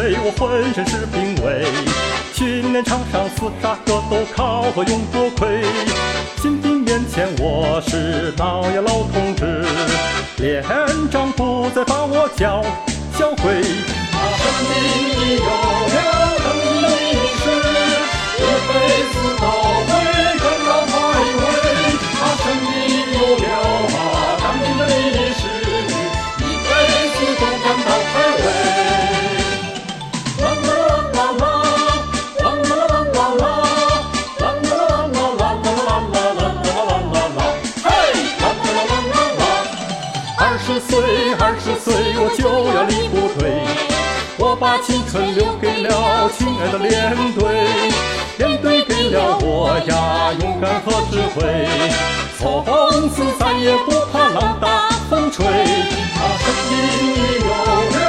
岁，我浑身是兵卫，训练场上厮杀格斗，靠和勇夺魁。新兵面前我是老呀老同志，连长不再把我叫小鬼。生命里有了正义的历史，一辈子都会更高排位。生命里有了当今的历史，一辈子都感到快慰。20岁我就要离部队，我把青春留给了亲爱的连队，连队给了我呀勇敢和智慧，从此再也不怕浪大风吹。生命里有